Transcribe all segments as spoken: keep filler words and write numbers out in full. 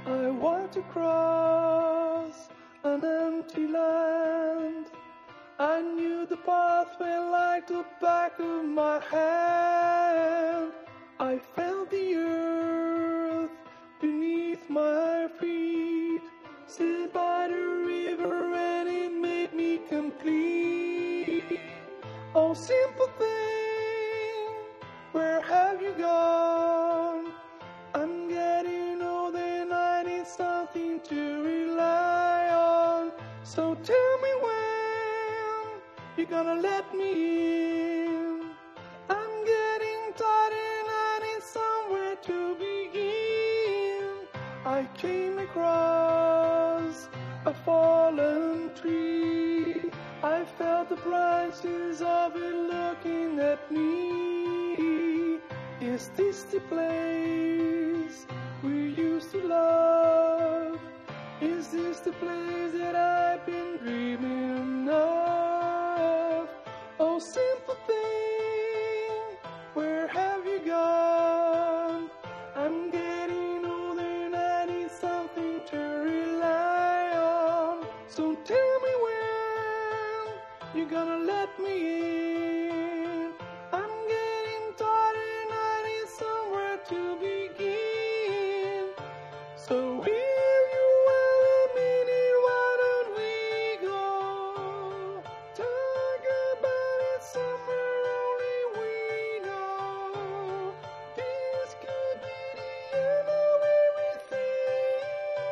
I want to cross an empty land. I knew the pathway like the back of my hand. I felt the earth beneath my feet, sit by the river and it made me complete. Oh, simple thing, where have you gone? I'm getting old and I need something to rely on. So tell me when you're gonna let me in. I'm getting tired and I need somewhere to begin. I came across a fallen tree. I felt the branches of it looking at me. Is this the place we used to love? Is this the place that I've been dreaming of? Oh, simple thing, where have you gone? I'm getting older and I need something to rely on. So tell me when you're gonna let me in. I'm getting tired and I need somewhere to begin. So if you want a minute, why don't we go? Talk about it somewhere only we know. This could be the end of everything.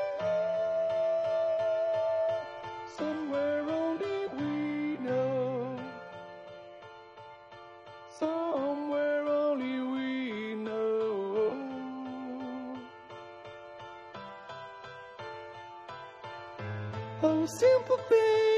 Somewhere only we know. Somewhere only we know. Oh, simple thing.